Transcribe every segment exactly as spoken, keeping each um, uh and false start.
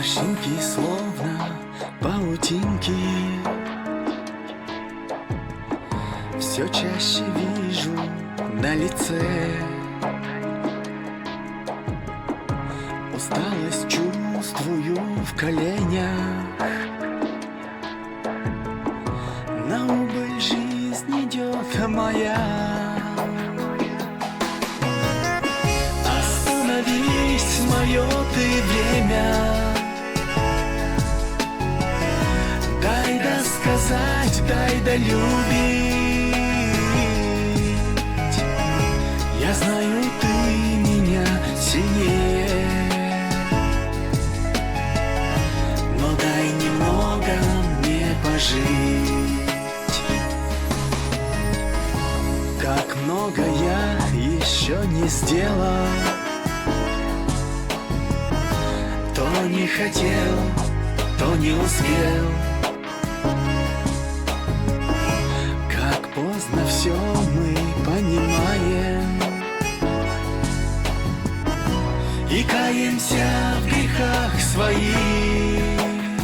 Морщинки словно паутинки. Все чаще вижу на лице. Усталость чувствую в коленях. На убыль жизнь идет моя. Остановись, мое ты время. Дай досказать, дай долюбить. Я знаю, ты меня сильнее, но дай немного мне пожить. Как много я еще не сделал, то не хотел, то не успел. Как поздно все мы понимаем и каемся в грехах своих.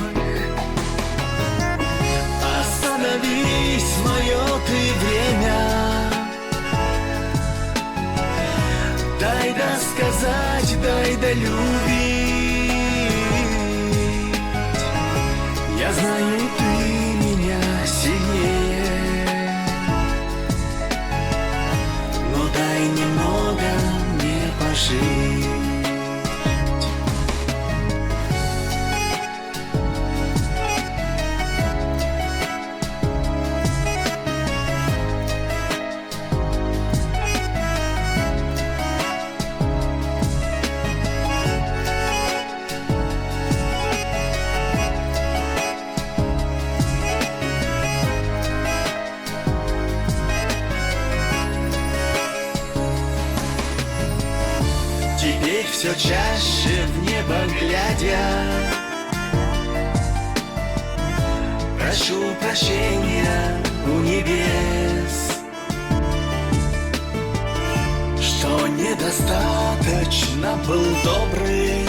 Остановись, мое ты время. Дай досказать, дай долюбить. Я знаю, ты меня сильнее, но дай немного мне пожить. Теперь все чаще в небо глядя, прошу прощения у небес, что недостаточно был добрым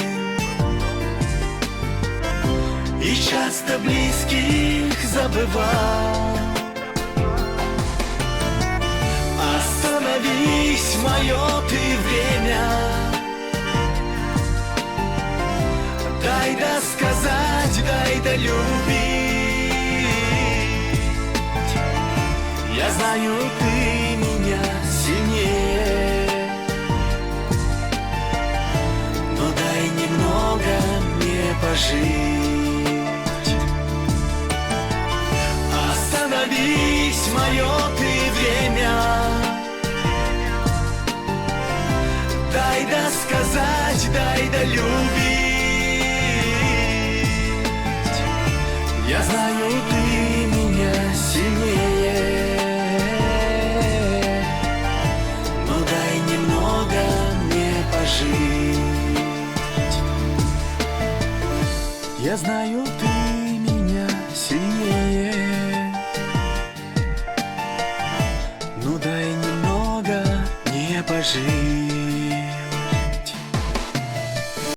и часто близких забывал. Остановись, мое ты время. Дай досказать, дай долюбить. Я знаю, ты меня сильнее, но дай немного мне пожить. Остановись, мое ты время. Дай досказать, дай долюбить. Я знаю, ты меня сильнее, но дай немного мне пожить. Я знаю, ты меня сильнее, но дай немного мне пожить.